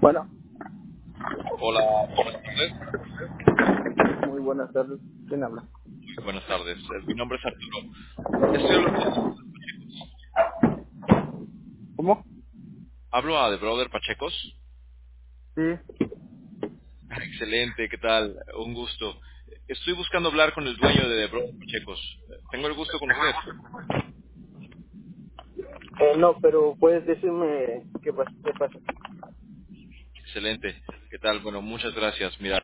Bueno, Hola, buenas tardes. muy buenas tardes. ¿Quién habla? Muy buenas tardes. Mi nombre es Arturo. Estoy hablando, ¿Cómo? hablo a The Brother Pachecos. Sí. Excelente, ¿qué tal? Un gusto. Estoy buscando hablar con el dueño de The Brother Pachecos. Tengo el gusto con usted. No, pero puedes decirme qué pasa. Excelente. ¿Qué tal? Bueno, muchas gracias. Mira,